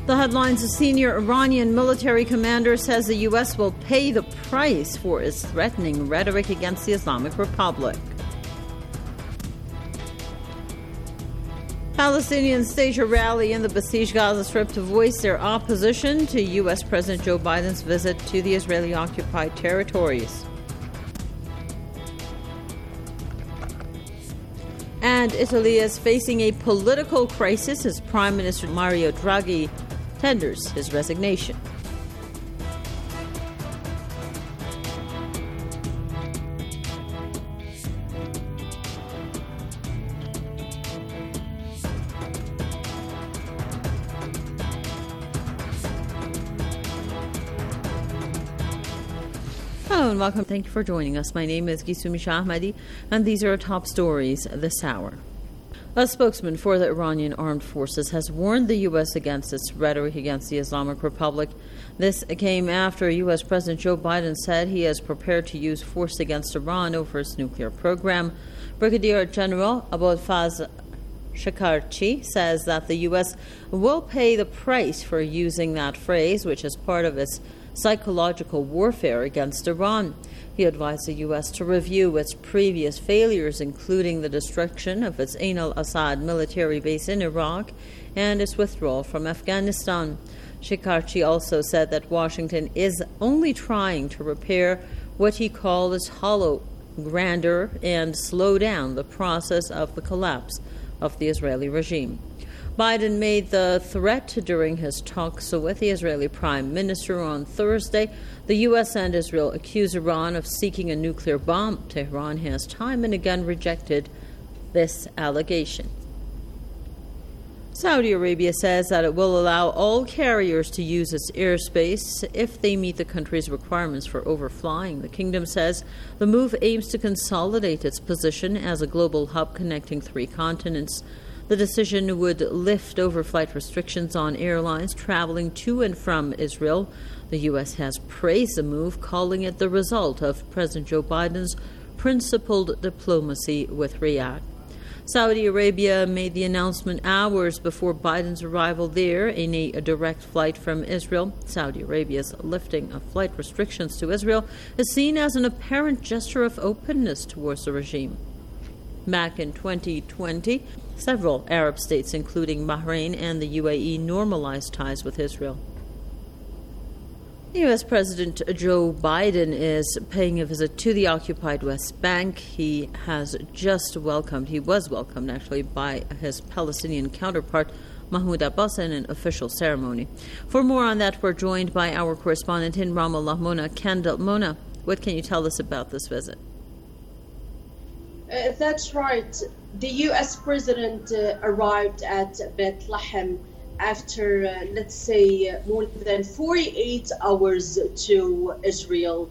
The headlines: a senior Iranian military commander says the U.S. will pay the price for its threatening rhetoric against the Islamic Republic. Palestinians stage a rally in the besieged Gaza Strip to voice their opposition to U.S. President Joe Biden's visit to the Israeli-occupied territories. And Italy is facing a political crisis as Prime Minister Mario Draghi tenders his resignation. Hello and welcome. Thank you for joining us. My name is Gisumi Shahmadi, and these are our top stories this hour. A spokesman for the Iranian armed forces has warned the U.S. against its rhetoric against the Islamic Republic. This came after U.S. President Joe Biden said he is prepared to use force against Iran over its nuclear program. Brigadier General Abolfazl Shekarchi says that the U.S. will pay the price for using that phrase, which is part of its psychological warfare against Iran. He advised the U.S. to review its previous failures, including the destruction of its Ain al-Assad military base in Iraq and its withdrawal from Afghanistan. Shekarchi also said that Washington is only trying to repair what he called its hollow grandeur and slow down the process of the collapse of the Israeli regime. Biden made the threat during his talks with the Israeli Prime Minister on Thursday. The U.S. and Israel accuse Iran of seeking a nuclear bomb. Tehran has time and again rejected this allegation. Saudi Arabia says that it will allow all carriers to use its airspace if they meet the country's requirements for overflying. The kingdom says the move aims to consolidate its position as a global hub connecting 3 continents. The decision would lift overflight restrictions on airlines traveling to and from Israel. The U.S. has praised the move, calling it the result of President Joe Biden's principled diplomacy with Riyadh. Saudi Arabia made the announcement hours before Biden's arrival there in a direct flight from Israel. Saudi Arabia's lifting of flight restrictions to Israel is seen as an apparent gesture of openness towards the regime. Back in 2020, several Arab states, including Bahrain and the UAE, normalized ties with Israel. U.S. President Joe Biden is paying a visit to the occupied West Bank. He was welcomed actually by his Palestinian counterpart, Mahmoud Abbas, in an official ceremony. For more on that, we're joined by our correspondent in Ramallah, Mona Kendall. Mona, what can you tell us about this visit? That's right. The U.S. president arrived at Bethlehem after, more than 48 hours to Israel.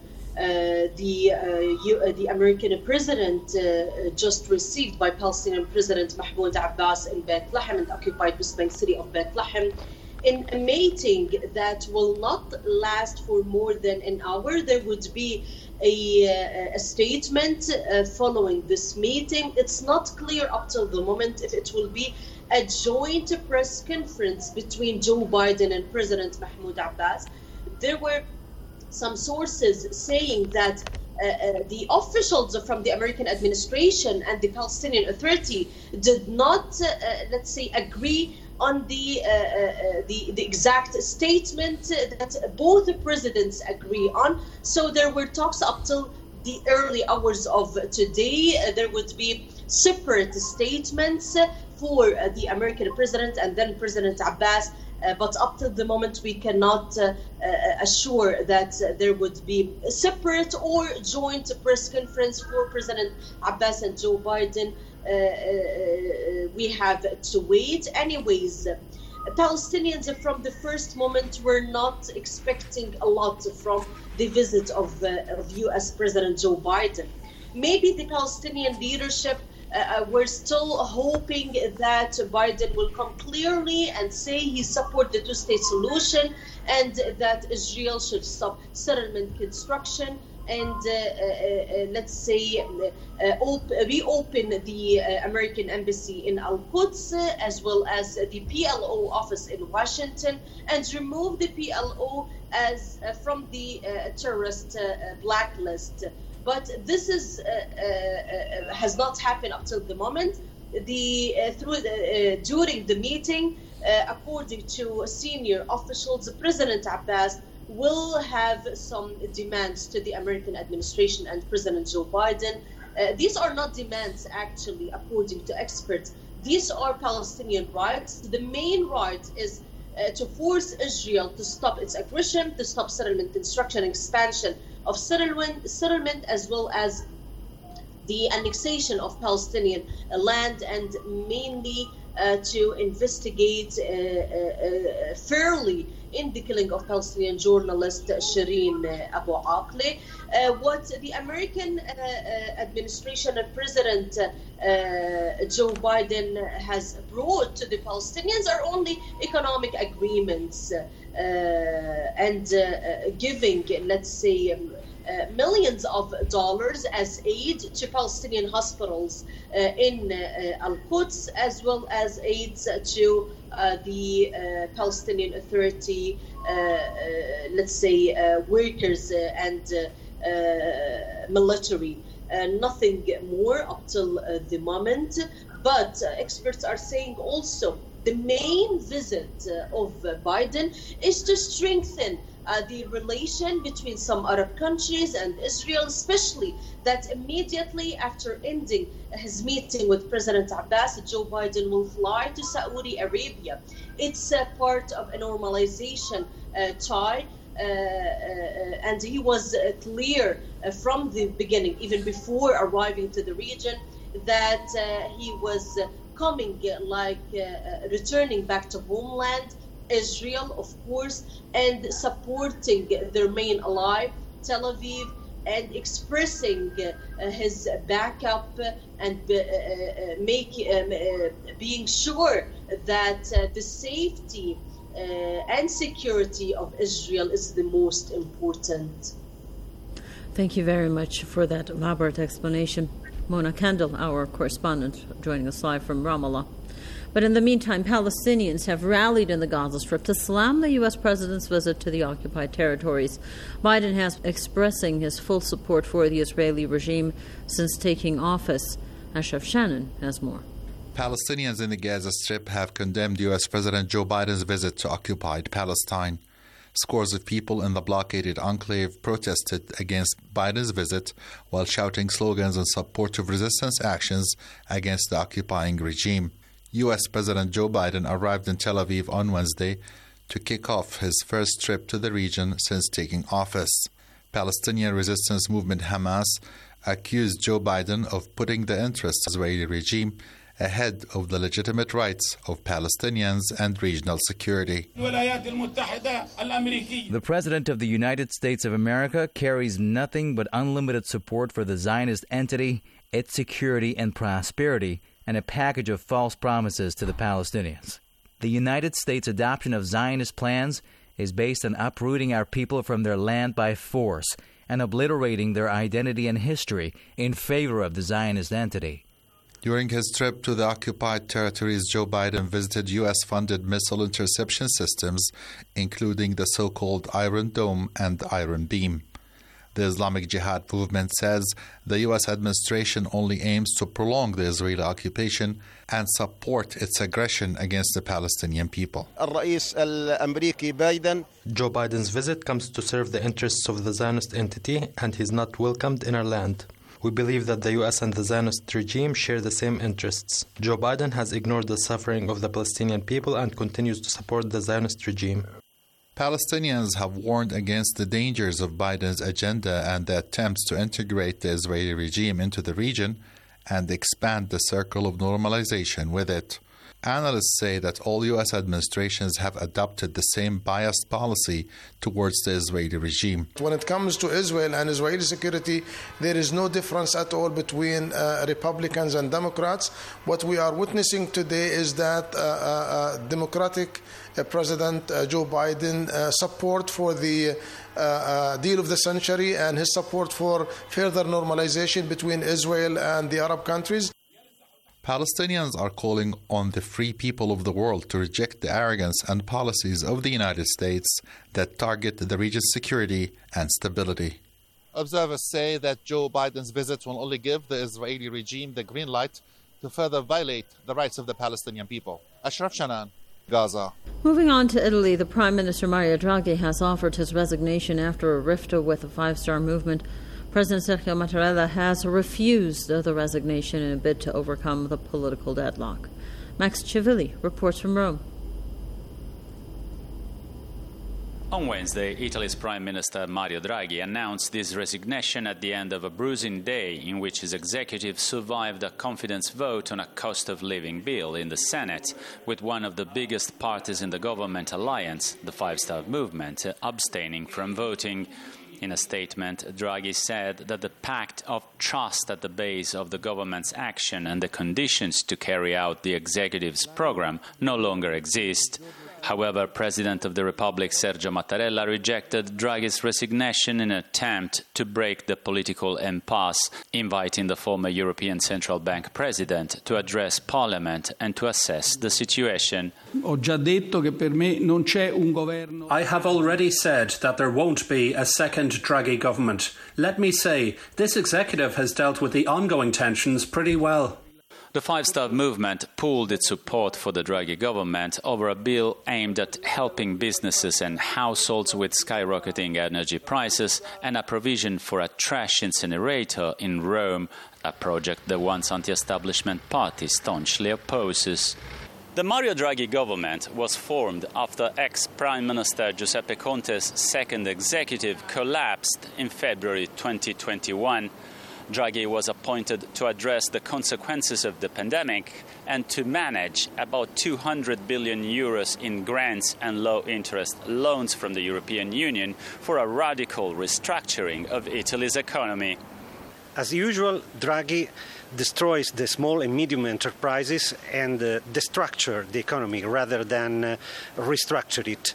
The American president just received by Palestinian President Mahmoud Abbas in Bethlehem, in the occupied West Bank city of Bethlehem. In a meeting that will not last for more than an hour, there would be a statement following this meeting. It's not clear up till the moment if it will be a joint press conference between Joe Biden and President Mahmoud Abbas. There were some sources saying that the officials from the American administration and the Palestinian Authority did not, agree on the exact statement that both the presidents agree on. So there were talks up till the early hours of today. There would be separate statements for the American president and then President Abbas. But up to the moment, we cannot assure that there would be a separate or joint press conference for President Abbas and Joe Biden. We have to wait. Anyways, Palestinians from the first moment were not expecting a lot from the visit of U.S. President Joe Biden. Maybe the Palestinian leadership we're still hoping that Biden will come clearly and say he supports the two-state solution and that Israel should stop settlement construction. and let's say reopen the American embassy in Al-Quds, as well as the PLO office in Washington, and remove the PLO as from the terrorist blacklist. But this is has not happened up till the moment. During the meeting, according to senior officials, President Abbas will have some demands to the American administration and President Joe Biden. These are not demands, actually, according to experts. These are Palestinian rights. The main right is to force Israel to stop its aggression, to stop settlement construction and expansion of settlement, as well as the annexation of Palestinian land, and mainly to investigate fairly in the killing of Palestinian journalist Shireen Abu Akleh. What the American administration and President Joe Biden has brought to the Palestinians are only economic agreements and giving, let's say, millions of dollars as aid to Palestinian hospitals in Al-Quds, as well as aids to the Palestinian Authority, let's say, workers and military. Nothing more up till the moment. But experts are saying also the main visit of Biden is to strengthen the relation between some Arab countries and Israel, especially that immediately after ending his meeting with President Abbas, Joe Biden will fly to Saudi Arabia. It's part of a normalization tie, and he was clear from the beginning, even before arriving to the region, that he was coming, returning back to homeland, Israel, of course, and supporting their main ally, Tel Aviv, and expressing his backup and being sure that the safety and security of Israel is the most important. Thank you very much for that elaborate explanation. Mona Kendall, our correspondent, joining us live from Ramallah. But in the meantime, Palestinians have rallied in the Gaza Strip to slam the U.S. president's visit to the occupied territories. Biden has been expressing his full support for the Israeli regime since taking office. Ashraf Shannon has more. Palestinians in the Gaza Strip have condemned U.S. President Joe Biden's visit to occupied Palestine. Scores of people in the blockaded enclave protested against Biden's visit while shouting slogans in support of resistance actions against the occupying regime. U.S. President Joe Biden arrived in Tel Aviv on Wednesday to kick off his first trip to the region since taking office. Palestinian resistance movement Hamas accused Joe Biden of putting the interests of the Israeli regime ahead of the legitimate rights of Palestinians and regional security. The President of the United States of America carries nothing but unlimited support for the Zionist entity, its security and prosperity, and a package of false promises to the Palestinians. The United States' adoption of Zionist plans is based on uprooting our people from their land by force and obliterating their identity and history in favor of the Zionist entity. During his trip to the occupied territories, Joe Biden visited U.S.-funded missile interception systems, including the so-called Iron Dome and Iron Beam. The Islamic Jihad movement says the U.S. administration only aims to prolong the Israeli occupation and support its aggression against the Palestinian people. Joe Biden's visit comes to serve the interests of the Zionist entity, and he's not welcomed in our land. We believe that the U.S. and the Zionist regime share the same interests. Joe Biden has ignored the suffering of the Palestinian people and continues to support the Zionist regime. Palestinians have warned against the dangers of Biden's agenda and the attempts to integrate the Israeli regime into the region and expand the circle of normalization with it. Analysts say that all U.S. administrations have adopted the same biased policy towards the Israeli regime. When it comes to Israel and Israeli security, there is no difference at all between Republicans and Democrats. What we are witnessing today is that Democratic President Joe Biden support for the deal of the century and his support for further normalization between Israel and the Arab countries. Palestinians are calling on the free people of the world to reject the arrogance and policies of the United States that target the region's security and stability. Observers say that Joe Biden's visit will only give the Israeli regime the green light to further violate the rights of the Palestinian people. Ashraf Shanan, Gaza. Moving on to Italy, the Prime Minister Mario Draghi has offered his resignation after a rift with the Five-Star Movement. President Sergio Mattarella has refused the resignation in a bid to overcome the political deadlock. Max Civilli reports from Rome. On Wednesday, Italy's Prime Minister Mario Draghi announced his resignation at the end of a bruising day in which his executive survived a confidence vote on a cost of living bill in the Senate, with one of the biggest parties in the government alliance, the Five-Star Movement, abstaining from voting. In a statement, Draghi said that the pact of trust at the base of the government's action and the conditions to carry out the executive's program no longer exist. However, President of the Republic Sergio Mattarella rejected Draghi's resignation in an attempt to break the political impasse, inviting the former European Central Bank president to address Parliament and to assess the situation. I have already said that there won't be a second Draghi government. Let me say, this executive has dealt with the ongoing tensions pretty well. The Five-Star Movement pooled its support for the Draghi government over a bill aimed at helping businesses and households with skyrocketing energy prices and a provision for a trash incinerator in Rome, a project the once anti-establishment party staunchly opposes. The Mario Draghi government was formed after ex-Prime Minister Giuseppe Conte's second executive collapsed in February 2021. Draghi was appointed to address the consequences of the pandemic and to manage about 200 billion euros in grants and low-interest loans from the European Union for a radical restructuring of Italy's economy. As usual, Draghi destroys the small and medium enterprises and destructure the economy rather than restructure it.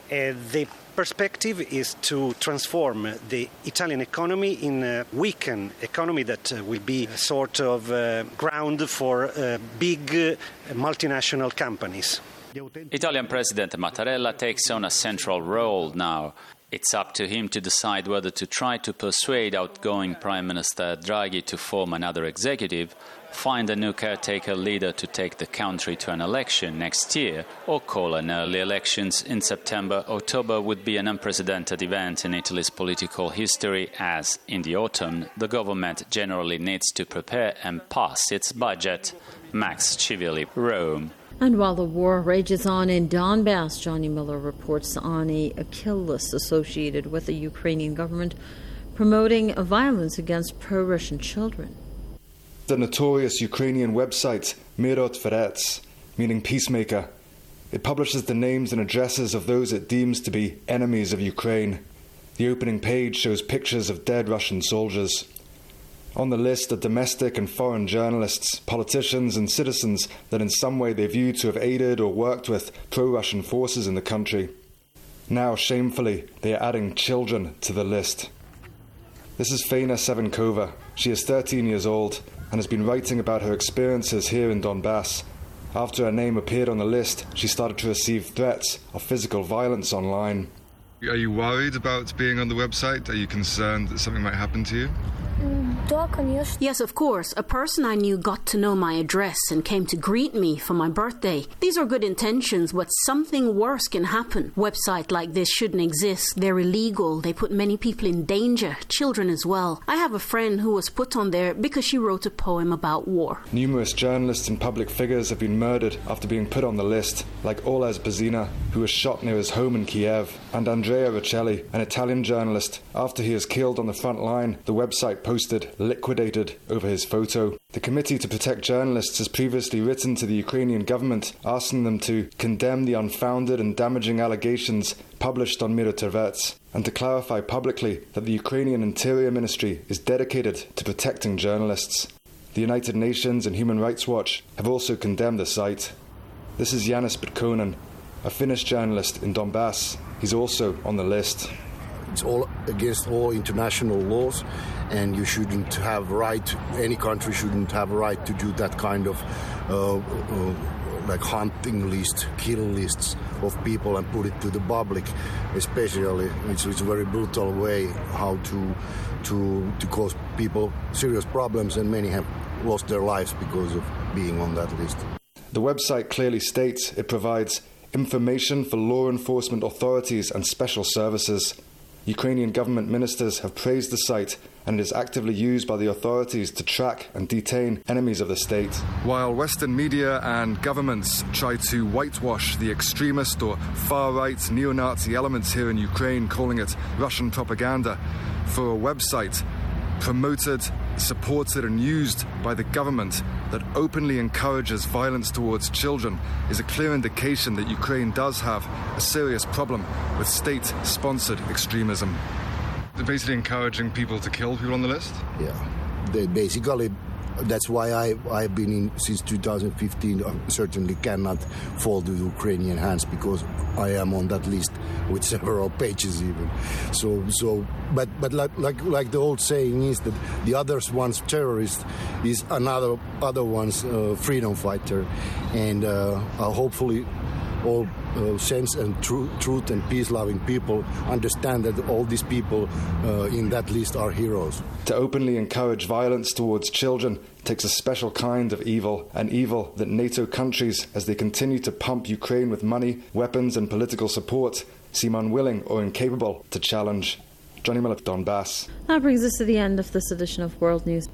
The perspective is to transform the Italian economy in a weakened economy that will be a sort of ground for big multinational companies. Italian President Mattarella takes on a central role now. It's up to him to decide whether to try to persuade outgoing Prime Minister Draghi to form another executive, find a new caretaker leader to take the country to an election next year, or call an early elections in September. October would be an unprecedented event in Italy's political history, as in the autumn the government generally needs to prepare and pass its budget. Max Civilli, Rome. And while the war rages on in Donbass, Johnny Miller reports on a kill list associated with the Ukrainian government promoting violence against pro-Russian children. The notorious Ukrainian website Mirot Verets, meaning peacemaker. It publishes the names and addresses of those it deems to be enemies of Ukraine. The opening page shows pictures of dead Russian soldiers. On the list are domestic and foreign journalists, politicians and citizens that in some way they view to have aided or worked with pro-Russian forces in the country. Now, shamefully, they are adding children to the list. This is Faina Sevenkova. She is 13 years old and has been writing about her experiences here in Donbass. After her name appeared on the list, she started to receive threats of physical violence online. Are you worried about being on the website? Are you concerned that something might happen to you? Yes, of course. A person I knew got to know my address and came to greet me for my birthday. These are good intentions, but something worse can happen. Websites like this shouldn't exist. They're illegal. They put many people in danger, children as well. I have a friend who was put on there because she wrote a poem about war. Numerous journalists and public figures have been murdered after being put on the list, like Oles Bazina, who was shot near his home in Kiev, and Andrea Riccelli, an Italian journalist. After he was killed on the front line, the website posted, liquidated over his photo. The Committee to Protect Journalists has previously written to the Ukrainian government asking them to condemn the unfounded and damaging allegations published on Miro Tervets and to clarify publicly that the Ukrainian Interior Ministry is dedicated to protecting journalists. The United Nations and Human Rights Watch have also condemned the site. This is Yanis Bitkonen, a Finnish journalist in Donbass. He's also on the list. It's all against all international laws, and you shouldn't have any country shouldn't have a right to do that kind of like hunting list, kill lists of people and put it to the public, especially. It's a very brutal way how to cause people serious problems, and many have lost their lives because of being on that list. The website clearly states it provides information for law enforcement authorities and special services. Ukrainian government ministers have praised the site, and it is actively used by the authorities to track and detain enemies of the state. While Western media and governments try to whitewash the extremist or far-right neo-Nazi elements here in Ukraine, calling it Russian propaganda, for a website promoted, supported and used by the government that openly encourages violence towards children is a clear indication that Ukraine does have a serious problem with state-sponsored extremism. They're basically encouraging people to kill people on the list? Yeah. They basically, that's why I've been in since 2015. I certainly cannot fall to Ukrainian hands because I am on that list with several pages even. But like the old saying is that the other one's terrorist is other one's freedom fighter, and hopefully all sense and truth and peace-loving people understand that all these people in that list are heroes. To openly encourage violence towards children takes a special kind of evil, an evil that NATO countries, as they continue to pump Ukraine with money, weapons and political support, seem unwilling or incapable to challenge. Johnny Miller, Donbass. That brings us to the end of this edition of World News.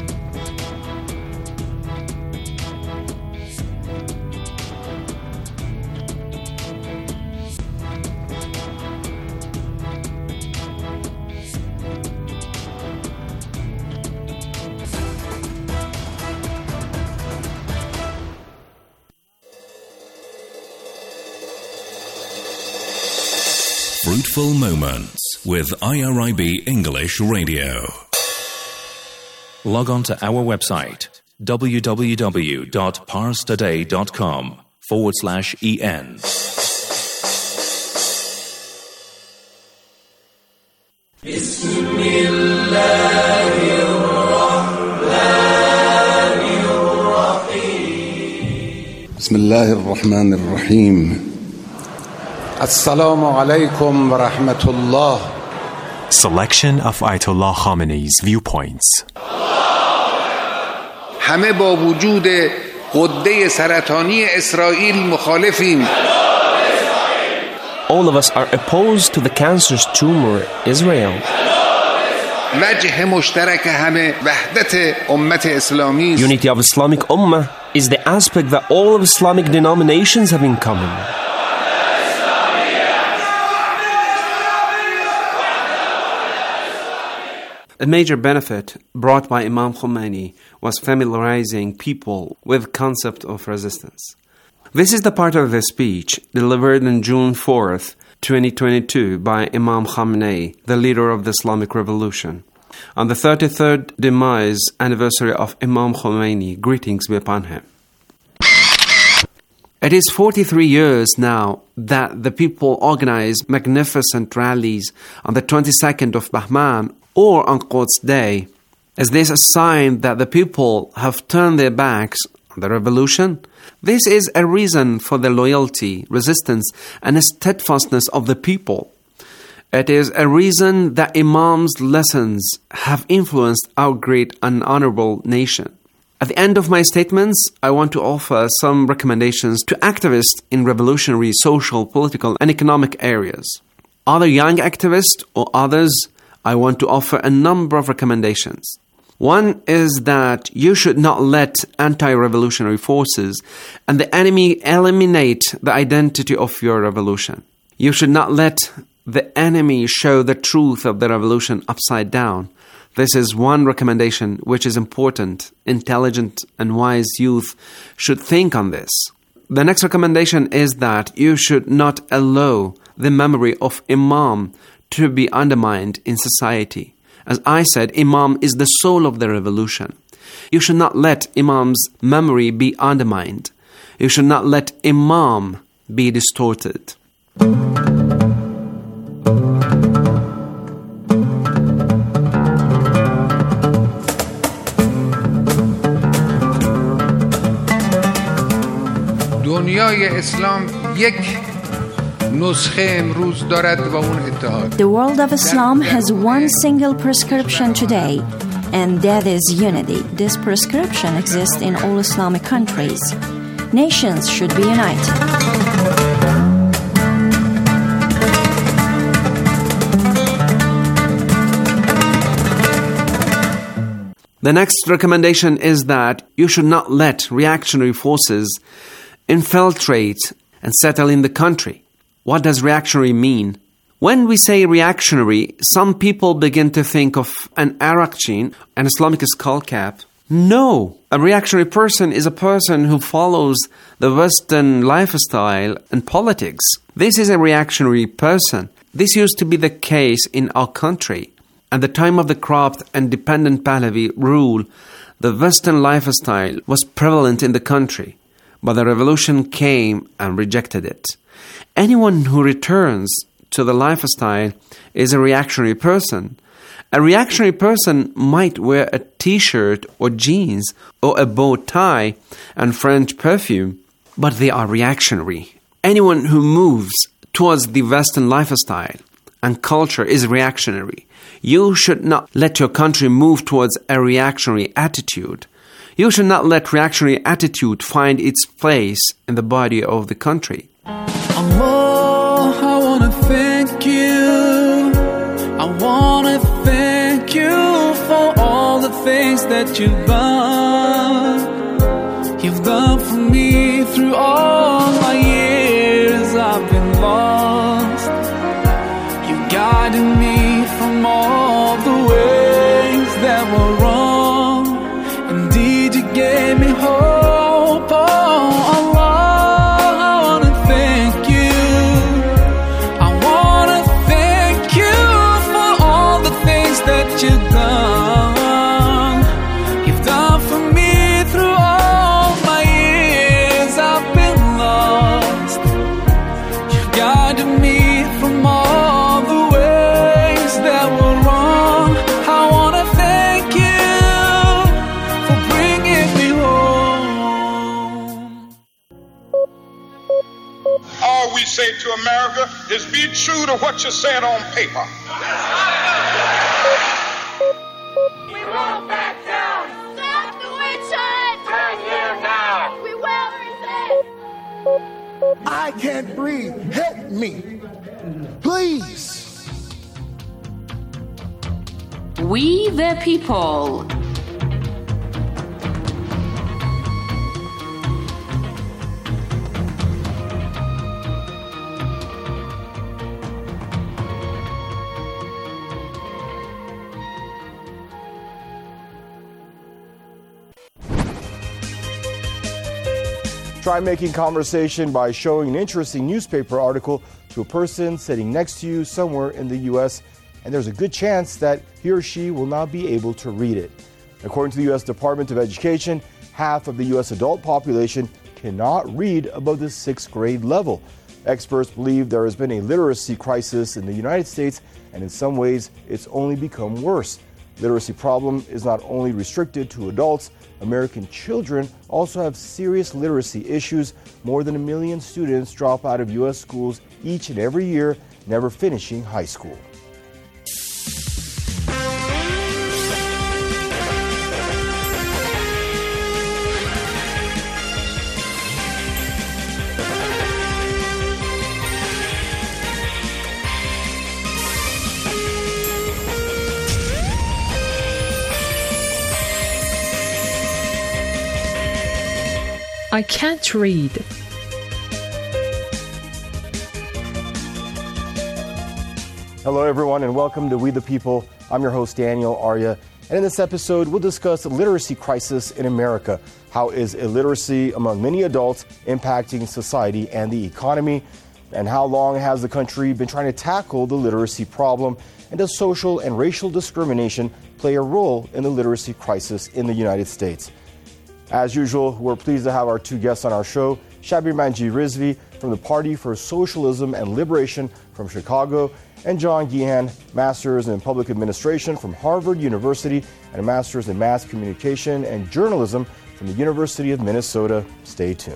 Fruitful Moments with IRIB English Radio. Log on to our website www.parstoday.com/en. Bismillahirrahmanirrahim. Assalamu alaikum wa rahmatullah. Selection of Ayatollah Khamenei's viewpoints. همه با وجود غده سرطانی اسرائیل مخالفیم. All of us are opposed to the cancerous tumor Israel. وجه مشترک همه وحدت امت اسلامی. Unity of Islamic Ummah is the aspect that all of Islamic denominations have in common. A major benefit brought by Imam Khomeini was familiarizing people with the concept of resistance. This is the part of the speech delivered on June 4th, 2022 by Imam Khamenei, the leader of the Islamic Revolution. On the 33rd demise anniversary of Imam Khomeini, greetings be upon him. It is 43 years now that the people organized magnificent rallies on the 22nd of Bahman or on Quds Day. Is this a sign that the people have turned their backs on the revolution? This is a reason for the loyalty, resistance, and steadfastness of the people. It is a reason that Imam's lessons have influenced our great and honorable nation. At the end of my statements, I want to offer some recommendations to activists in revolutionary, social, political, and economic areas. Other young activists or others, I want to offer a number of recommendations. One is that you should not let anti-revolutionary forces and the enemy eliminate the identity of your revolution. You should not let the enemy show the truth of the revolution upside down, This is one recommendation which is important. Intelligent and wise youth should think on this. The next recommendation is that you should not allow the memory of Imam to be undermined in society. As I said, Imam is the soul of the revolution. You should not let Imam's memory be undermined. You should not let Imam be distorted. دنیای اسلام یک نسخه امروز دارد و اون اتحاد. The world of Islam has one single prescription today, and that is unity. This prescription exists in all Islamic countries. Nations should be united. The next recommendation is that you should not let reactionary forces infiltrate and settle in the country. What does reactionary mean? When we say reactionary, some people begin to think of an Arakchin, an Islamic skull cap. No! A reactionary person is a person who follows the Western lifestyle and politics. This is a reactionary person. This used to be the case in our country. At the time of the corrupt and dependent Pahlavi rule, the Western lifestyle was prevalent in the country, but the revolution came and rejected it. Anyone who returns to the lifestyle is a reactionary person. A reactionary person might wear a t-shirt or jeans or a bow tie and French perfume, but they are reactionary. Anyone who moves towards the Western lifestyle and culture is reactionary. You should not let your country move towards a reactionary attitude. You should not let reactionary attitude find its place in the body of the country. Allah, I want to thank you. I want to thank you for all the things that you've done. You've done for me through all my years I've been lost. You guided me from all the ways that were wrong. Indeed, you gave me hope. Oh, Allah, I want to thank you. I want to thank you for all the things that you've done. You've done for me through all my years I've been lost. You guided me from all the ways that were wrong. I want to thank you for bringing me home. All we say to America is be true to what you said on paper. We won't back down. Stop the witch hunt. 10 years now. We will resist. I can't breathe. Help me. Please. We the people. Try making conversation by showing an interesting newspaper article to a person sitting next to you somewhere in the U.S., and there's a good chance that he or she will not be able to read it. According to the U.S. Department of Education, half of the U.S. adult population cannot read above the 6th grade level. Experts believe there has been a literacy crisis in the United States, and in some ways, it's only become worse. Literacy problem is not only restricted to adults. American children also have serious literacy issues. More than 1 million students drop out of U.S. schools each and every year, never finishing high school. I can't read. Hello, everyone, and welcome to We the People. I'm your host, Daniel Arya. And in this episode, we'll discuss the literacy crisis in America. How is illiteracy among many adults impacting society and the economy? And how long has the country been trying to tackle the literacy problem? And does social and racial discrimination play a role in the literacy crisis in the United States? As usual, we're pleased to have our two guests on our show, Shabir Manji Rizvi from the Party for Socialism and Liberation from Chicago, and John Geehan, Master's in Public Administration from Harvard University and a Master's in Mass Communication and Journalism from the University of Minnesota. Stay tuned.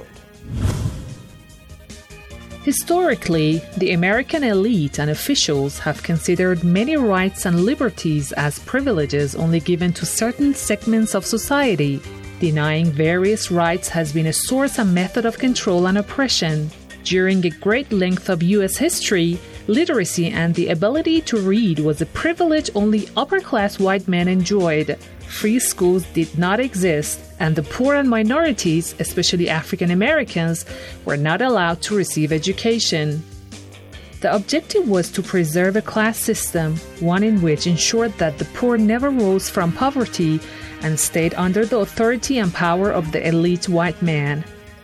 Historically, the American elite and officials have considered many rights and liberties as privileges only given to certain segments of society. Denying various rights has been a source and method of control and oppression. During a great length of U.S. history, literacy and the ability to read was a privilege only upper-class white men enjoyed. Free schools did not exist, and the poor and minorities, especially African Americans, were not allowed to receive education. The objective was to preserve a class system, one in which ensured that the poor never rose from poverty and stayed under the authority and power of the elite white man.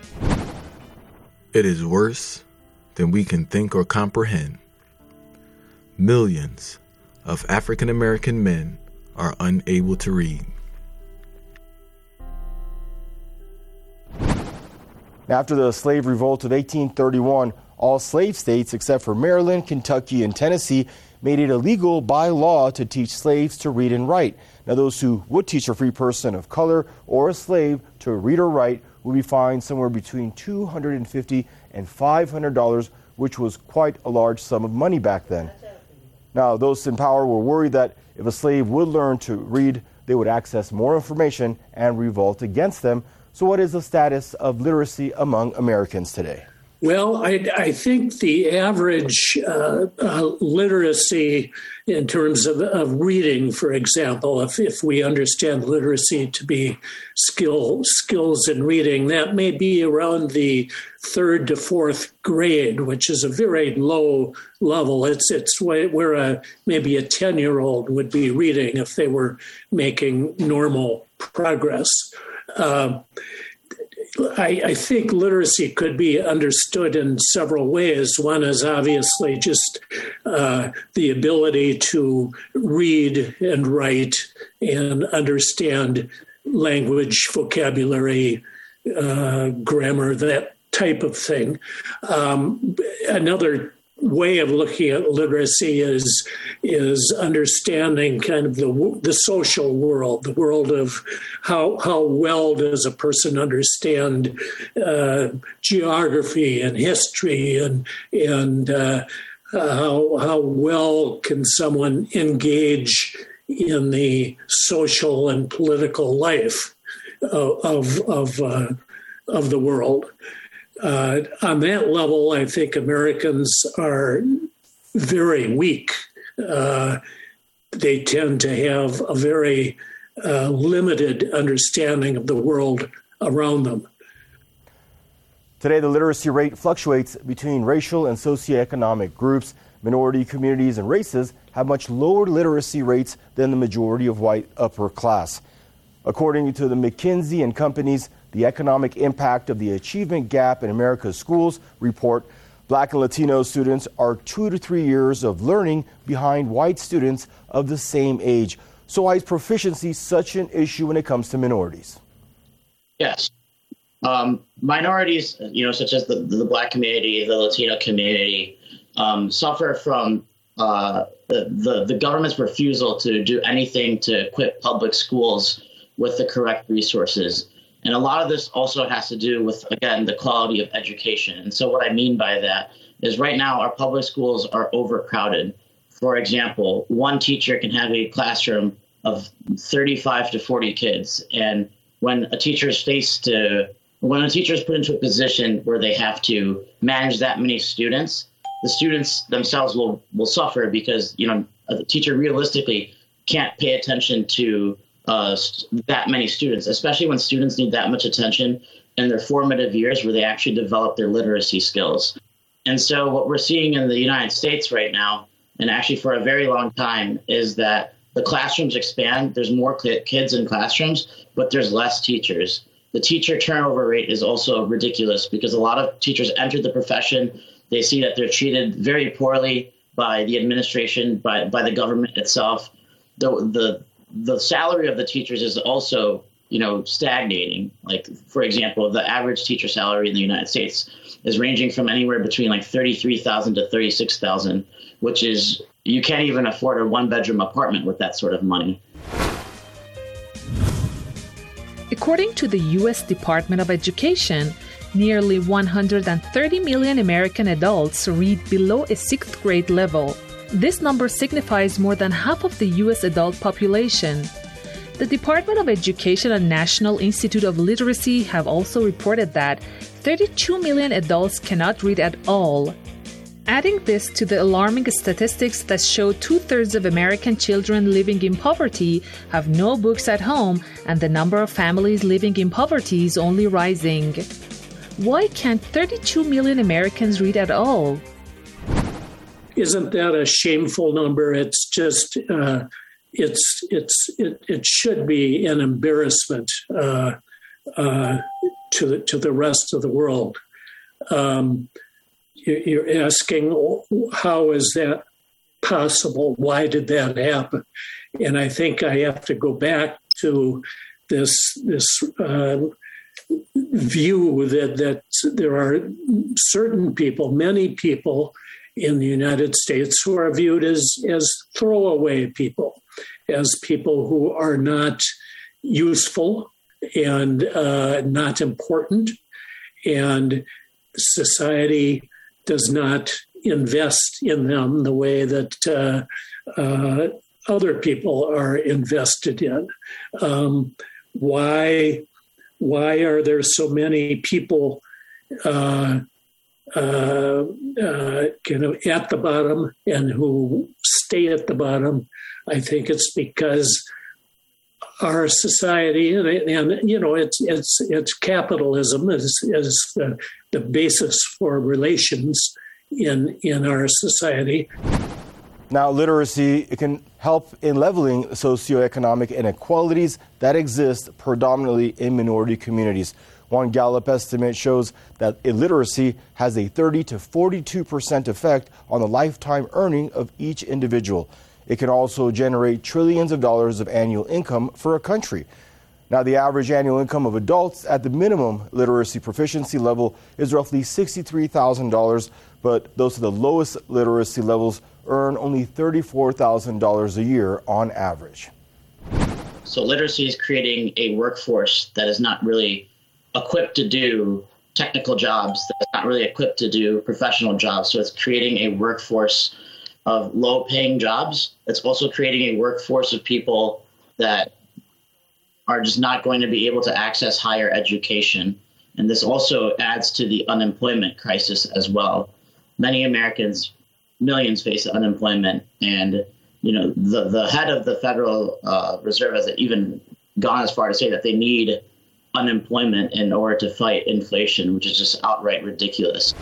It is worse than we can think or comprehend. Millions of African American men are unable to read. After the slave revolt of 1831, all slave states except for Maryland, Kentucky, and Tennessee made it illegal by law to teach slaves to read and write. Now, those who would teach a free person of color or a slave to read or write would be fined somewhere between $250 and $500, which was quite a large sum of money back then. Now, those in power were worried that if a slave would learn to read, they would access more information and revolt against them. So what is the status of literacy among Americans today? Well, I think the average literacy in terms of reading, for example, if we understand literacy to be skills in reading, that may be around the 3rd to 4th grade, which is a very low level. It's where maybe a 10-year-old would be reading if they were making normal progress. I think literacy could be understood in several ways. One is obviously just the ability to read and write and understand language, vocabulary, grammar, that type of thing. Another way of looking at literacy is understanding kind of the social world, the world of how well does a person understand geography and history, and how well can someone engage in the social and political life of the world. On that level, I think Americans are very weak. They tend to have a very limited understanding of the world around them. Today, the literacy rate fluctuates between racial and socioeconomic groups. Minority communities and races have much lower literacy rates than the majority of white upper class. According to the McKinsey and Company's The Economic Impact of the Achievement Gap in America's Schools report, Black and Latino students are 2 to 3 years of learning behind white students of the same age. So why is proficiency such an issue when it comes to minorities? Yes. Minorities, such as the Black community, the Latino community, suffer from the government's refusal to do anything to equip public schools with the correct resources. And a lot of this also has to do with, again, the quality of education. And so what I mean by that is right now our public schools are overcrowded. For example, one teacher can have a classroom of 35 to 40 kids. And when a teacher is put into a position where they have to manage that many students, the students themselves will suffer because, a teacher realistically can't pay attention to that many students, especially when students need that much attention in their formative years where they actually develop their literacy skills. And so what we're seeing in the United States right now and actually for a very long time, is that the classrooms expand. There's more kids in classrooms, but there's less teachers. The teacher turnover rate is also ridiculous because a lot of teachers enter the profession. They see that they're treated very poorly by the administration, by the government itself. The salary of the teachers is also, stagnating. Like, for example, the average teacher salary in the United States is ranging from anywhere between like $33,000 to $36,000, which is, you can't even afford a one-bedroom apartment with that sort of money. According to the U.S. Department of Education, nearly 130 million American adults read below a sixth grade level. This number signifies more than half of the U.S. adult population. The Department of Education and National Institute of Literacy have also reported that 32 million adults cannot read at all. Adding this to the alarming statistics that show 2/3 of American children living in poverty have no books at home, and the number of families living in poverty is only rising. Why can't 32 million Americans read at all? Isn't that a shameful number? It's just, it should be an embarrassment to the rest of the world. You're asking, how is that possible? Why did that happen? And I think I have to go back to this view that there are certain people, many people in the United States who are viewed as throwaway people, as people who are not useful and not important, and society does not invest in them the way that other people are invested in. Why are there so many people kind of at the bottom and who stay at the bottom? I think it's because our society, and it's capitalism is the basis for relations in our society. Now, literacy, it can help in leveling socioeconomic inequalities that exist predominantly in minority communities. One Gallup estimate shows that illiteracy has a 30 to 42% effect on the lifetime earning of each individual. It can also generate trillions of dollars of annual income for a country. Now, the average annual income of adults at the minimum literacy proficiency level is roughly $63,000, but those at the lowest literacy levels earn only $34,000 a year on average. So literacy is creating a workforce that is not really equipped to do technical jobs, that's not really equipped to do professional jobs. So it's creating a workforce of low-paying jobs. It's also creating a workforce of people that are just not going to be able to access higher education. And this also adds to the unemployment crisis as well. Many Americans, millions, face unemployment. And, the head of the Federal Reserve has even gone as far to say that they need unemployment in order to fight inflation, which is just outright ridiculous.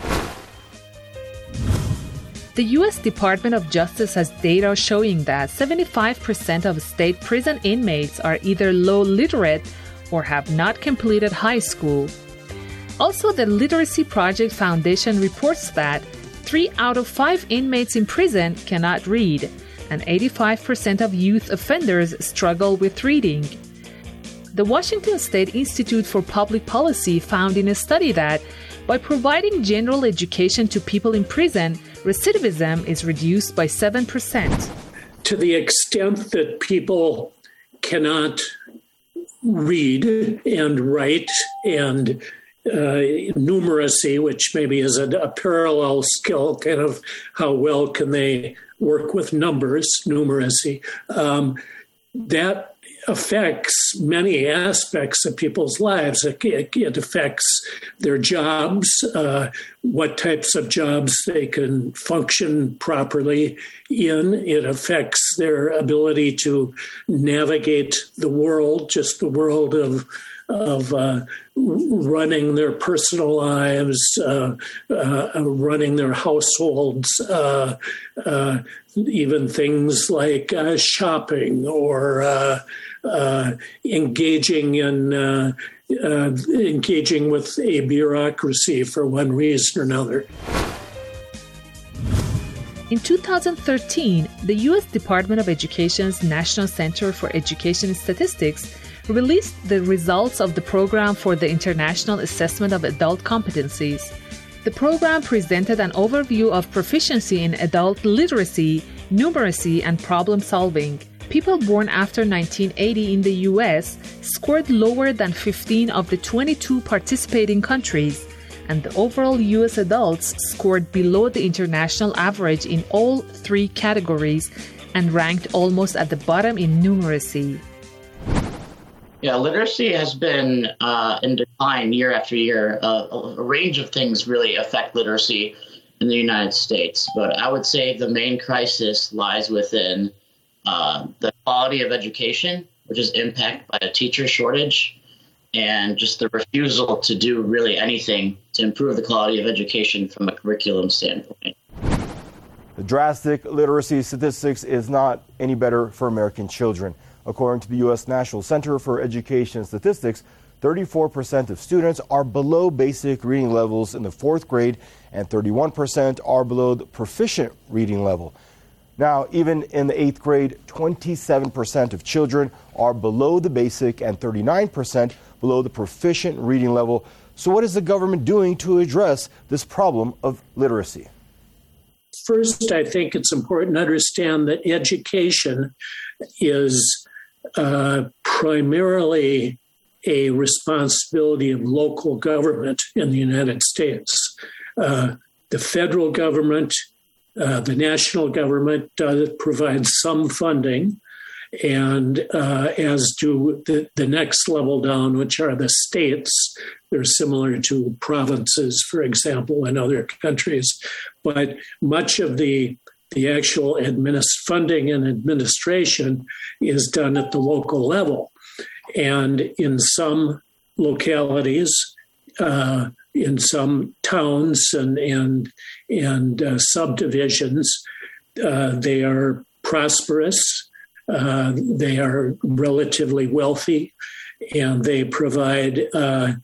The U.S. Department of Justice has data showing that 75% of state prison inmates are either low literate or have not completed high school. Also, the Literacy Project Foundation reports that 3 out of 5 inmates in prison cannot read, and 85% of youth offenders struggle with reading. The Washington State Institute for Public Policy found in a study that by providing general education to people in prison, recidivism is reduced by 7%. To the extent that people cannot read and write and numeracy, which maybe is a parallel skill, kind of how well can they work with numbers, numeracy, that affects many aspects of people's lives. It affects their jobs, what types of jobs they can function properly in. It affects their ability to navigate the world, just the world of running their personal lives, running their households, even things like shopping or engaging with a bureaucracy for one reason or another. In 2013, the U.S. Department of Education's National Center for Education Statistics released the results of the Program for the International Assessment of Adult Competencies. The program presented an overview of proficiency in adult literacy, numeracy, and problem solving. People born after 1980 in the U.S. scored lower than 15 of the 22 participating countries, and the overall U.S. adults scored below the international average in all three categories and ranked almost at the bottom in numeracy. Yeah, literacy has been in decline year after year. A range of things really affect literacy in the United States, but I would say the main crisis lies within the quality of education, which is impacted by a teacher shortage, and just the refusal to do really anything to improve the quality of education from a curriculum standpoint. The drastic literacy statistics is not any better for American children. According to the U.S. National Center for Education Statistics, 34% of students are below basic reading levels in the fourth grade, and 31% are below the proficient reading level. Now, even in the eighth grade, 27% of children are below the basic and 39% below the proficient reading level. So what is the government doing to address this problem of literacy? First, I think it's important to understand that education is primarily a responsibility of local government in the United States. The federal government, the national government provides some funding, and as do the next level down, which are the states. They're similar to provinces, for example, in other countries. But much of the actual funding and administration is done at the local level. And in some localities, in some towns and subdivisions, they are prosperous, they are relatively wealthy, and they provide a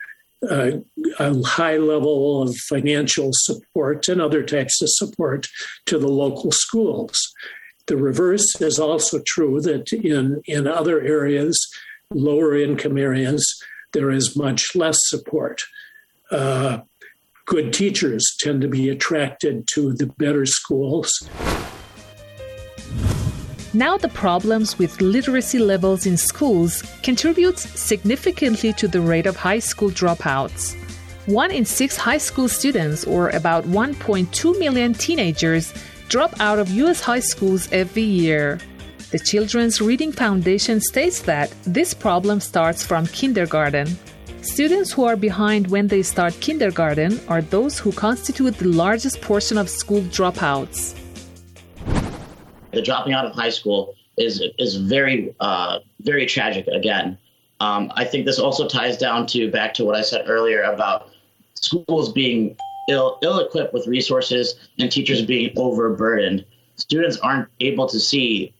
high level of financial support and other types of support to the local schools. The reverse is also true, that in other areas, lower income areas, there is much less support. Good teachers tend to be attracted to the better schools. Now the problems with literacy levels in schools contributes significantly to the rate of high school dropouts. 1 in 6 high school students, or about 1.2 million teenagers, drop out of U.S. high schools every year. The Children's Reading Foundation states that this problem starts from kindergarten. Students who are behind when they start kindergarten are those who constitute the largest portion of school dropouts. The dropping out of high school is very, very tragic again. I think this also ties down back to what I said earlier about schools being ill-equipped with resources and teachers being overburdened. Students aren't able to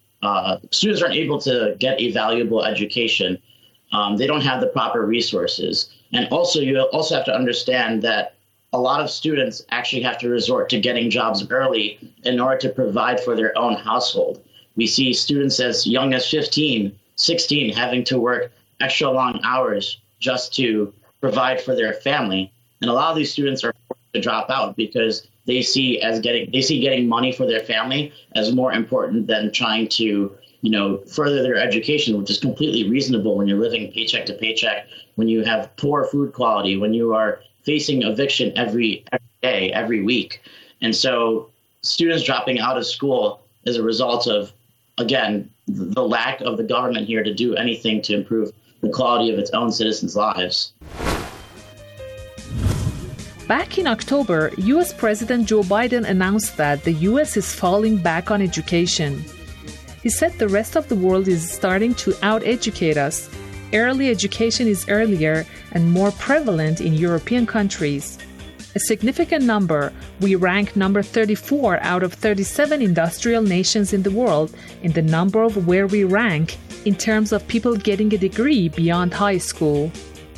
get a valuable education. They don't have the proper resources. And also, you also have to understand that a lot of students actually have to resort to getting jobs early in order to provide for their own household. We see students as young as 15, 16 having to work extra long hours just to provide for their family. And a lot of these students are forced to drop out because they see getting money for their family as more important than trying to, further their education, which is completely reasonable when you're living paycheck to paycheck, when you have poor food quality, when you are facing eviction every day, every week. And so students dropping out of school is a result of, again, the lack of the government here to do anything to improve the quality of its own citizens' lives. Back in October, U.S. President Joe Biden announced that the U.S. is falling back on education. He said the rest of the world is starting to out-educate us. early education is earlier and more prevalent in European countries. A significant number, we rank number 34 out of 37 industrial nations in the world in the number of where we rank in terms of people getting a degree beyond high school.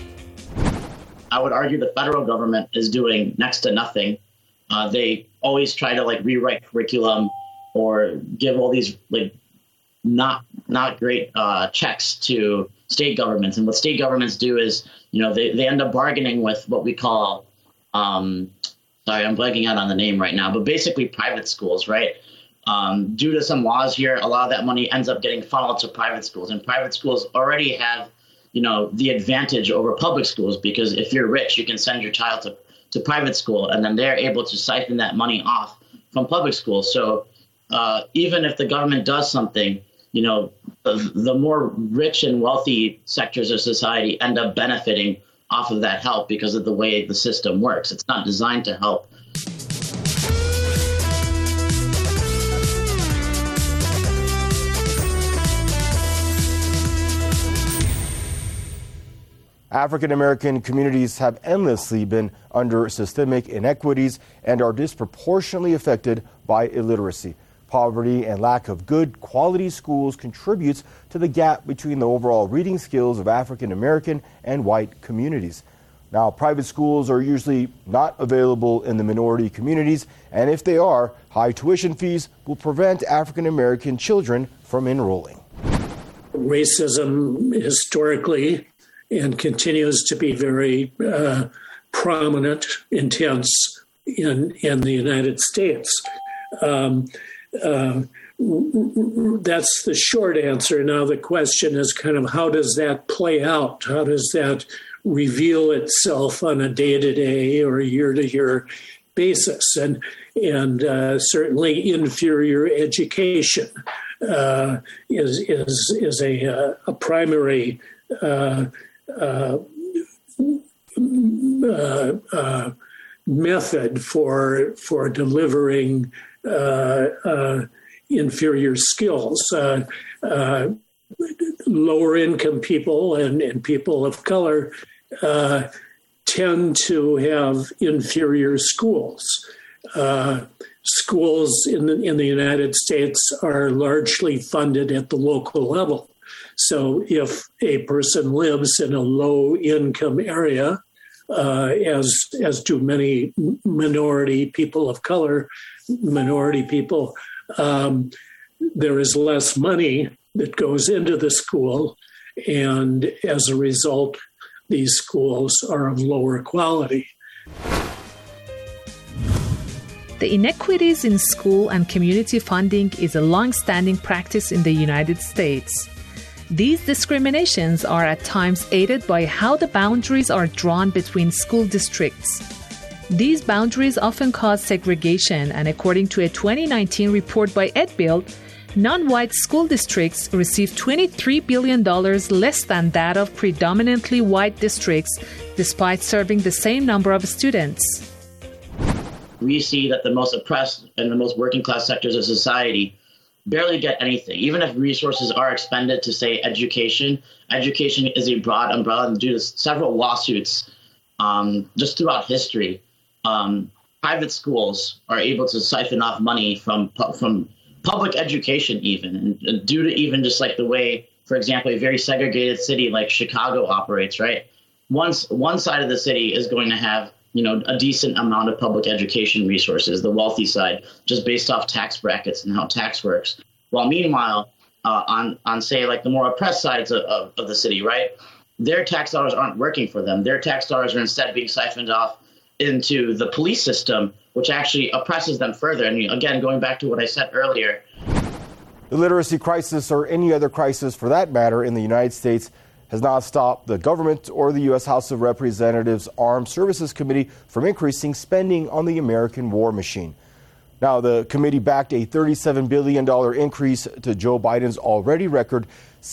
I would argue the federal government is doing next to nothing. They always try to rewrite curriculum or give all these not great checks to state governments. And what state governments do is, they end up bargaining with what we call, sorry, I'm blanking out on the name right now, but basically private schools, right? Due to some laws here, a lot of that money ends up getting funneled to private schools, and private schools already have, the advantage over public schools, because if you're rich, you can send your child to private school, and then they're able to siphon that money off from public schools. So even if the government does something, the more rich and wealthy sectors of society end up benefiting off of that help because of the way the system works. It's not designed to help. African American communities have endlessly been under systemic inequities and are disproportionately affected by illiteracy. Poverty and lack of good quality schools contributes to the gap between the overall reading skills of African American and white communities. Now, private schools are usually not available in the minority communities, and if they are, high tuition fees will prevent African American children from enrolling. Racism historically and continues to be very prominent, intense in the United States. That's the short answer. Now the question is kind of how does that play out? How does that reveal itself on a day-to-day or a year-to-year basis? And certainly inferior education is a primary method for delivering inferior skills. Lower income people and people of color tend to have inferior schools. Schools in the United States are largely funded at the local level. So if a person lives in a low income area, as do many minority people of color, there is less money that goes into the school, and as a result, these schools are of lower quality. The inequities in school and community funding is a long-standing practice in the United States. These discriminations are at times aided by how the boundaries are drawn between school districts. These boundaries often cause segregation, and according to a 2019 report by EdBuild, non-white school districts receive $23 billion less than that of predominantly white districts, despite serving the same number of students. We see that the most oppressed and the most working class sectors of society barely get anything. Even if resources are expended to, say, education is a broad umbrella, and due to several lawsuits just throughout history, private schools are able to siphon off money from public education even, and due to even just the way, for example, a very segregated city like Chicago operates, right? One side of the city is going to have a decent amount of public education resources, the wealthy side, just based off tax brackets and how tax works. While meanwhile, on say the more oppressed sides of the city, right, their tax dollars aren't working for them. Their tax dollars are instead being siphoned off into the police system, which actually oppresses them further. And again, going back to what I said earlier, the literacy crisis, or any other crisis for that matter, in the United States has not stopped the government or the U.S. House of Representatives Armed Services Committee from increasing spending on the American war machine. Now, the committee backed a $37 billion increase to Joe Biden's already record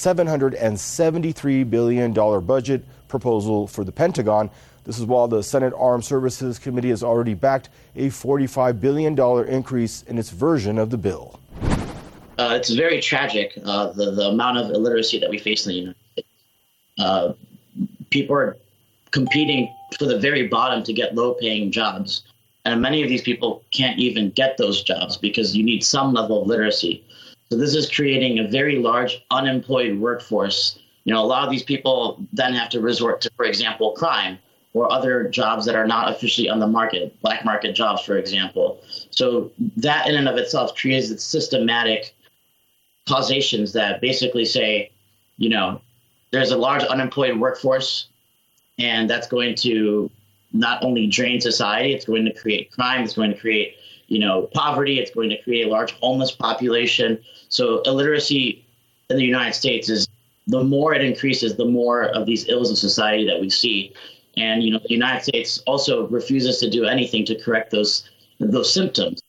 $773 billion budget proposal for the Pentagon. This is while the Senate Armed Services Committee has already backed a $45 billion increase in its version of the bill. It's very tragic, the amount of illiteracy that we face in the United States. people are competing for the very bottom to get low-paying jobs. And many of these people can't even get those jobs because you need some level of literacy. So this is creating a very large unemployed workforce. A lot of these people then have to resort to, for example, crime or other jobs that are not officially on the market, black market jobs, for example. So that in and of itself creates systematic causations that basically say, there's a large unemployed workforce, and that's going to not only drain society, it's going to create crime, it's going to create, poverty, it's going to create a large homeless population. So illiteracy in the United States is, the more it increases, the more of these ills of society that we see. And, the United States also refuses to do anything to correct those symptoms.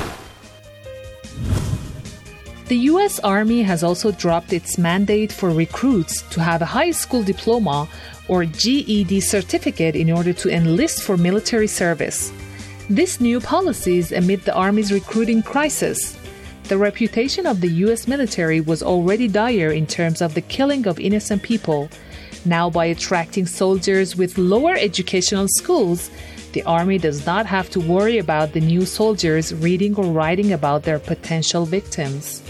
The U.S. Army has also dropped its mandate for recruits to have a high school diploma or GED certificate in order to enlist for military service. This new policy is amid the Army's recruiting crisis. The reputation of the U.S. military was already dire in terms of the killing of innocent people. Now, by attracting soldiers with lower educational schools, the Army does not have to worry about the new soldiers reading or writing about their potential victims.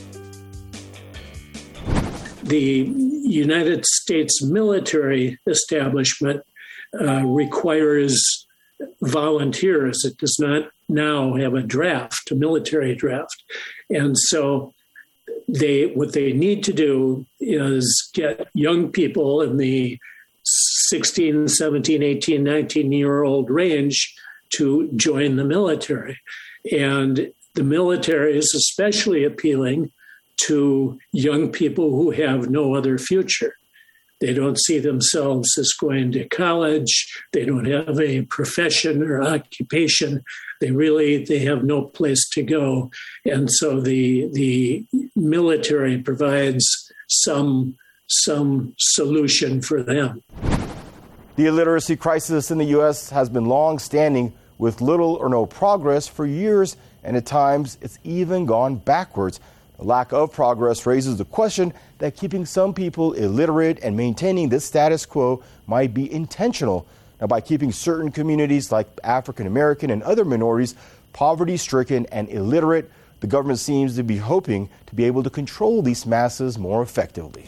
The United States military establishment requires volunteers. It does not now have a military draft. And so what they need to do is get young people in the 16, 17, 18, 19-year-old range to join the military. And the military is especially appealing to young people who have no other future. They don't see themselves as going to college. They don't have a profession or occupation. They have no place to go. And so the military provides some solution for them. The illiteracy crisis in the U.S. has been long-standing with little or no progress for years, and at times it's even gone backwards. The lack of progress raises the question that keeping some people illiterate and maintaining this status quo might be intentional. Now, by keeping certain communities like African American and other minorities poverty-stricken and illiterate, the government seems to be hoping to be able to control these masses more effectively.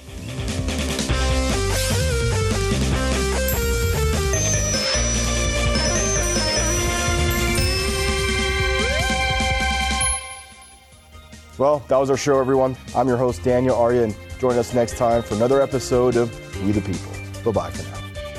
Well, that was our show, everyone. I'm your host, Daniel Arya, and join us next time for another episode of We the People. Bye-bye for now.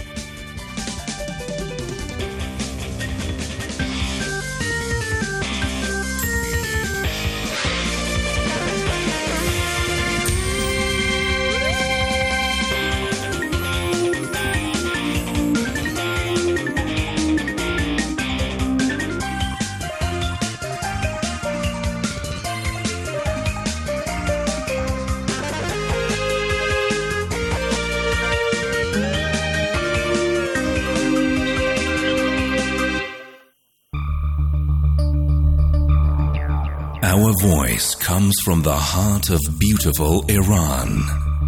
Our voice comes from the heart of beautiful Iran.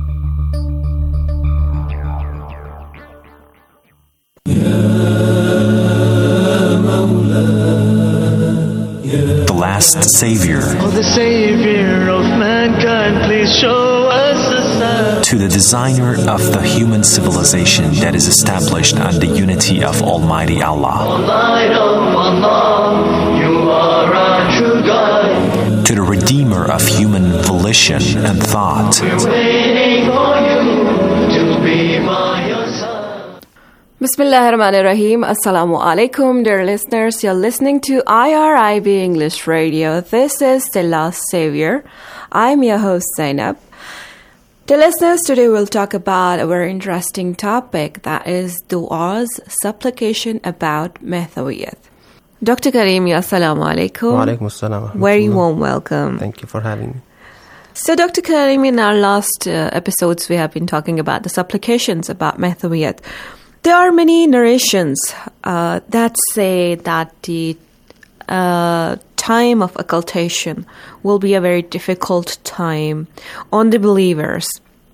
The last savior. Oh, the savior of mankind, please show us a sign. To the designer of the human civilization that is established on the unity of Almighty Allah. Light of Allah, you are our true guide. To the redeemer of human volition and thought. We're waiting for you to be by your side. Bismillah ar-Rahman ar-Rahim. Assalamu alaikum, dear listeners. You're listening to IRIB English Radio. This is The Last Savior. I'm your host, Zainab. Dear listeners, today we'll talk about a very interesting topic, that is du'a's supplication about Mehdawiyyat. Dr. Karimi, assalamu alaikum. Wa alaikum assalam. Very warm welcome. Thank you for having me. So, Dr. Karimi, in our last episodes, we have been talking about the supplications about Mehdawiyyat. There are many narrations that say that the time of occultation will be a very difficult time on the believers.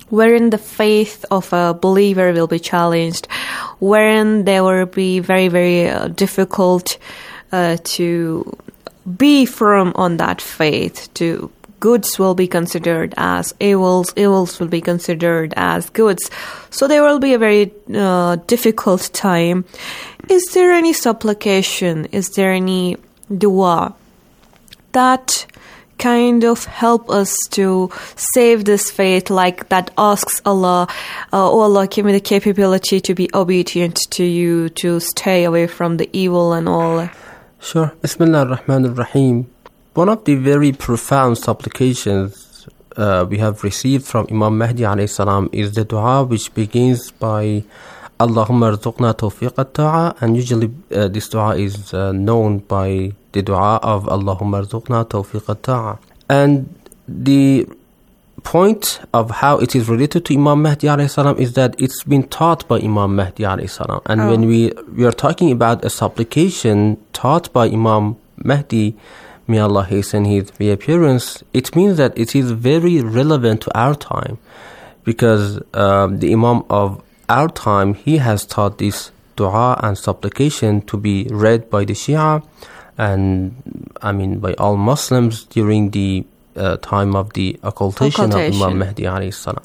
wherein the faith of a believer will be challenged, wherein there will be very, very difficult to be firm on that faith. To goods will be considered as evils, evils will be considered as goods. So there will be a very difficult time. Is there any supplication? Is there any dua that kind of help us to save this faith, like that asks Allah, oh Allah, give me the capability to be obedient to you, to stay away from the evil and all? Sure. Bismillah ar-Rahman ar-Rahim. One of the very profound supplications we have received from Imam Mahdi alayhi salam is the dua which begins by Allahumma arzuqna tawfiq at-ta'a, and usually this dua is known by the dua of Allahumma arzuqna tawfiq at-ta'a. And the point of how it is related to Imam Mahdi alayhi salam is that it's been taught by Imam Mahdi alayhi salam. And when we are talking about a supplication taught by Imam Mahdi, may Allah hasten his reappearance, it means that it is very relevant to our time, because the Imam of our time, he has taught this dua and supplication to be read by the Shia and by all Muslims during the time of the occultation of Imam Mahdi alayhi salam.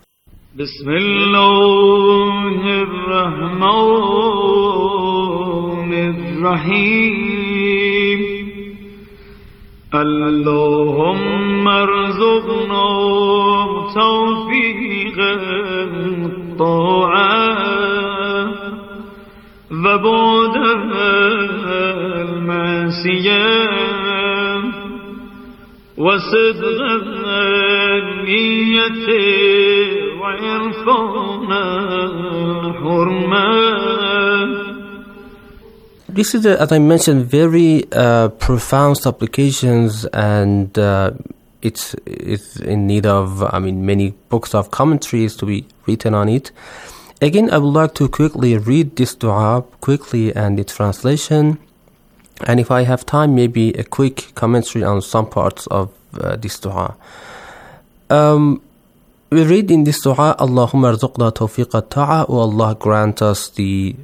Bismillahirrahmanirrahim. Allahumma arzuqna tawfiqan ta'ah wa bu'dan al-masiyah wa sidqan niyyati wa irfana hurman. This is, as I mentioned, very profound supplications, and it's in need of, many books of commentaries to be written on it. Again, I would like to quickly read this dua quickly and its translation, and if I have time, maybe a quick commentary on some parts of this dua. We read in this dua, Allahumma arzuqna tawfiq at-ta'a, O Allah, grant us the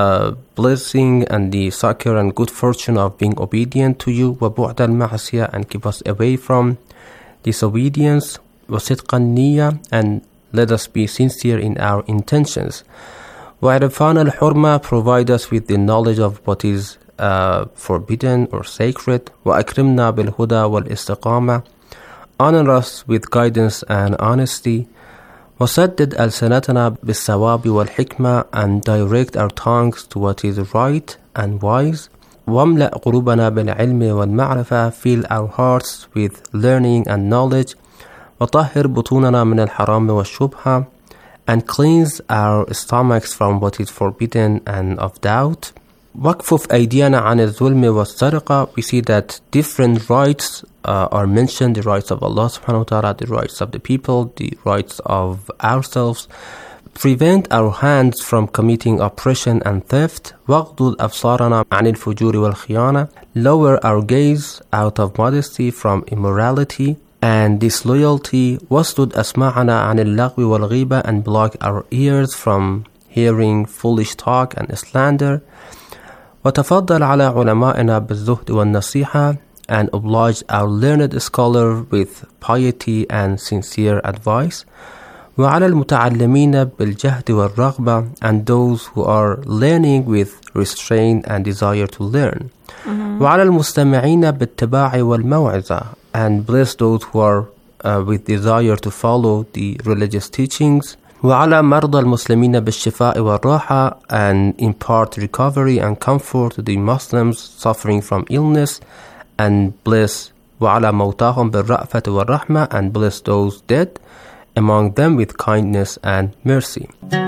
blessing and the succor and good fortune of being obedient to you, wa bu'd al-ma'asiyah, and keep us away from disobedience, wa sidqan niyya, and let us be sincere in our intentions, wa irfan al-hurma, provide us with the knowledge of what is forbidden or sacred, wa akrimna bil-huda wal-istiqama, honor us with guidance and honesty, وَسَدِّدْ أَلْسَنَتَنَا بِالثَّوَابِ وَالْحِكْمَةِ, and direct our tongues to what is right and wise. وَامْلَأْ قُلُوبَنَا بِالْعِلْمِ وَالْمَعْرِفَةِ, fill our hearts with learning and knowledge. وَطَهِّرْ بُطُونَنَا مِنَ الْحَرَامِ وَالشُّبْهَةِ, and cleanse our stomachs from what is forbidden and of doubt. وَاكْفُفْ أَيْدِيَنَا عَنِ الظُّلْمِ وَالسَّرِقَةِ, we see that different rights are mentioned, the rights of Allah subhanahu wa ta'ala, the rights of the people, the rights of ourselves. Prevent our hands from committing oppression and theft. وَاغْضُضْ أَبْصَارَنَا عَنِ الْفُجُورِ وَالْخِيَانَةِ, lower our gaze out of modesty from immorality and disloyalty. وَاسْدُدْ أَسْمَاعَنَا عَنِ اللَّغْوِ وَالْغِيبَةِ, and block our ears from hearing foolish talk and slander. وَتَفَضَّلْ عَلَى عُلَمَائِنَا بِالزُّهْدِ وَالنَّصِيحَةِ, and oblige our learned scholar with piety and sincere advice. وَعَلَى الْمُتَعَلِّمِينَ بِالْجَهْدِ وَالرَّغْبَةِ, and those who are learning with restraint and desire to learn. وَعَلَى الْمُسْتَمِعِينَ بِالتِّبَاعِ وَالْمَوْعِظَةِ, and bless those who are with desire to follow the religious teachings. وَعَلَى مَرْضَى الْمُسْلِمِينَ بِالشِّفَاءِ وَالرَّاحَةِ, and impart recovery and comfort to the Muslims suffering from illness, and bless وَعَلَى مَوْتَاهُمْ بِالرَّأْفَةِ وَالرَّحْمَةِ, and bless those dead among them with kindness and mercy.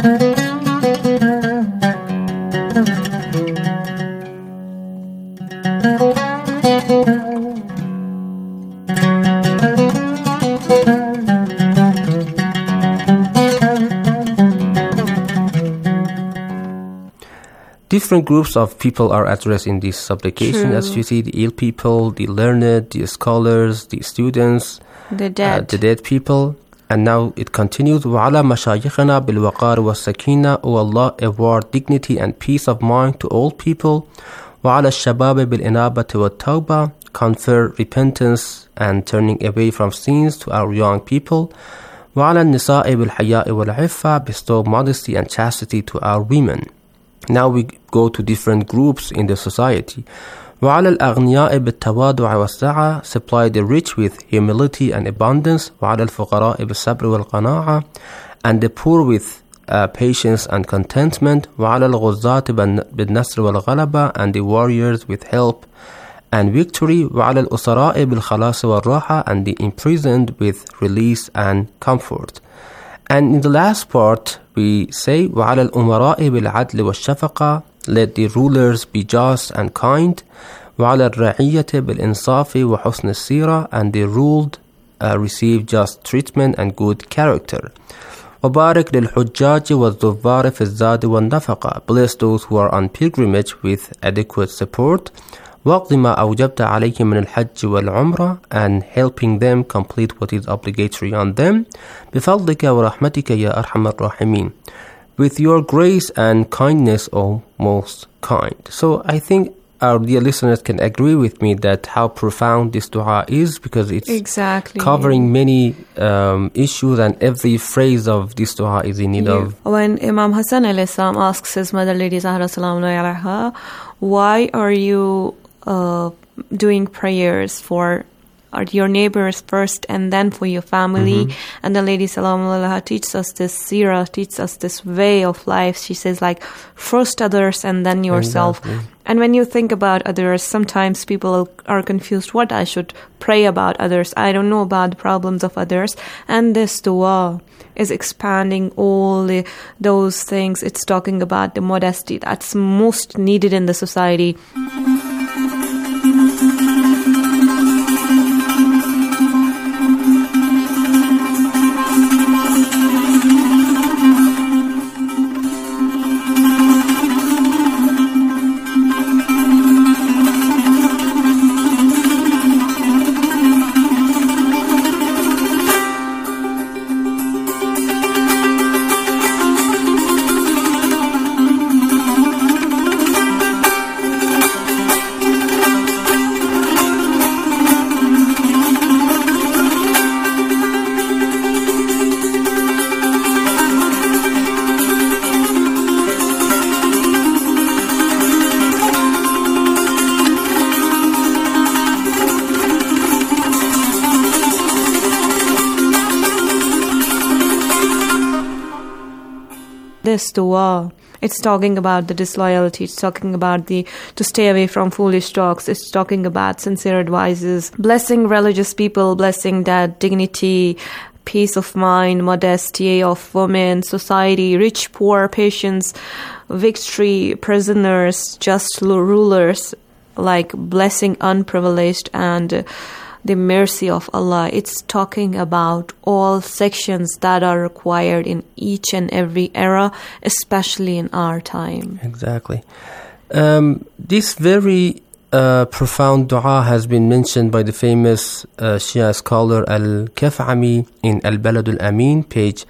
Different groups of people are addressed in this supplication. True. As you see, the ill people, the learned, the scholars, the students, the dead people. And now it continues, وَعَلَى مَشَايِخِنَا بِالْوَقَارِ وَالسَّكِينَةِ O Allah, award dignity and peace of mind to all people. وَعَلَى الشَّبَابِ بِالْإِنَابَةِ وَالتَّوْبَةِ Confer repentance and turning away from sins to our young people. وَعَلَى النِّسَاءِ بِالْحَيَاءِ وَالْعِفَّةِ Bestow modesty and chastity to our women. Now we go to different groups in the society. وَعَلَى الْأَغْنِيَاءِ بِالتَّوَاضُعِ وَالسَّعَةِ Supply the rich with humility and abundance. وَعَلَى الْفُقَرَاءِ بِالصَّبْرِ وَالْقَنَاعَةِ And the poor with patience and contentment. وَعَلَى الْغُزَّاةِ بِالنَّصْرِ وَالْغَلَبَةِ And the warriors with help and victory. وَعَلَى الْأُسَرَاءِ بِالْخَلَاصِ وَالرَّاحَةِ And the imprisoned with release and comfort. And in the last part, we say, وَعَلَى الْأُمَرَاءِ بِالْعَدْلِ وَالشَّفَقَةِ Let the rulers be just and kind. وَعَلَى الرَّعِيَّةِ بِالْإِنصَافِ وَحُسْنِ السِّيرَةِ And the ruled receive just treatment and good character. وَبَارِكْ لِلْحُجَّاجِ وَالزُّوَّارِ فِي الزَّادِ وَالنَّفَقَةِ Bless those who are on pilgrimage with adequate support. وَقْضِ مَا أَوْجَبْتَ عَلَيْهِ مِنَ الْحَجِّ وَالْعُمْرَةِ And helping them complete what is obligatory on them. بِفَضْلِكَ وَرَحْمَتِكَ يَا أَرْحَمَ الرَّاحِمِينَ With your grace and kindness, O most kind. So I think our dear listeners can agree with me that how profound this dua is, because it's covering many issues, and every phrase of this dua is in need of. When Imam Hassan alayhi salam asks his mother, Lady Zahra salamu alayha, why are you doing prayers for your neighbors first and then for your family? And the Lady Salamu Alayha teaches us this seerah, teaches us this way of life. She says, like, first others and then yourself. Exactly. And when you think about others, sometimes people are confused what I should pray about others. I don't know about the problems of others. And this dua is expanding all those things. It's talking about the modesty that's most needed in the society. This dua, it's talking about the disloyalty, it's talking about to stay away from foolish talks, it's talking about sincere advices, blessing religious people, blessing that dignity, peace of mind, modesty of women, society, rich, poor, patience, victory, prisoners, just rulers, like blessing unprivileged, and the mercy of Allah. It's talking about all sections that are required in each and every era, especially in our time. Exactly. This very profound dua has been mentioned by the famous Shia scholar Al-Kaf'ami in Al-Balad Al-Amin, page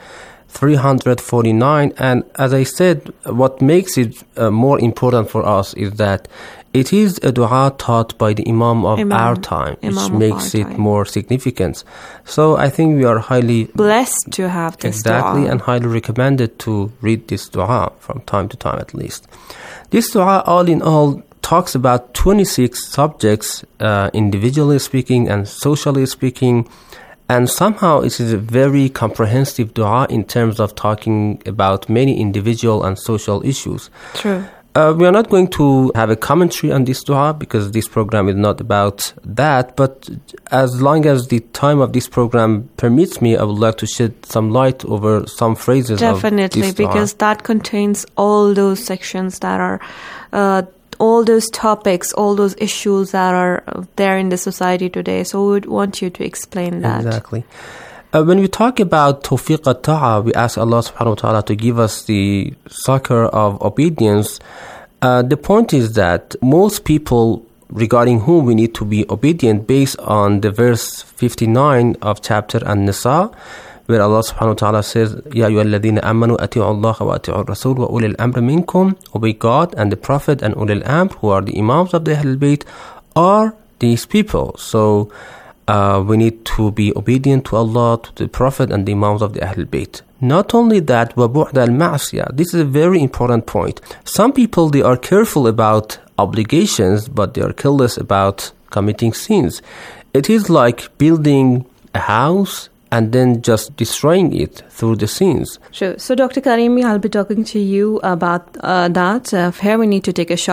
349. And as I said, what makes it more important for us is that it is a dua taught by the Imam of our time, which makes it more significant. So I think we are highly blessed to have this dua. Dua. And highly recommended to read this dua from time to time at least. This dua, all in all, talks about 26 subjects, individually speaking and socially speaking. And somehow it is a very comprehensive dua in terms of talking about many individual and social issues. True. We are not going to have a commentary on this dua because this program is not about that, but as long as the time of this program permits me, I would like to shed some light over some phrases of this dua. Because that contains all those sections that are all those topics, all those issues that are there in the society today. So we would want you to explain that. Exactly. When we talk about tawfiq al-ta'a, we ask Allah subhanahu wa ta'ala to give us the succor of obedience. The point is that most people regarding whom we need to be obedient based on the verse 59 of chapter An-Nisa, where Allah subhanahu wa ta'ala says, Ya ayyuhalladhina amanu ati'u Allah wa ati'u rasul wa ulil amr minkum, obey God and the Prophet and ulil amr, who are the imams of the Ahlul Bayt, are these people. So we need to be obedient to Allah, to the Prophet and the imams of the Ahlul Bayt. Not only that, وَبُعْدَ الْمَعْصِيَةِ. This is a very important point. Some people, they are careful about obligations, but they are careless about committing sins. It is like building a house and then just destroying it through the sins. Sure. So, Dr. Karimi, I'll be talking to you about that. Here we need to take a short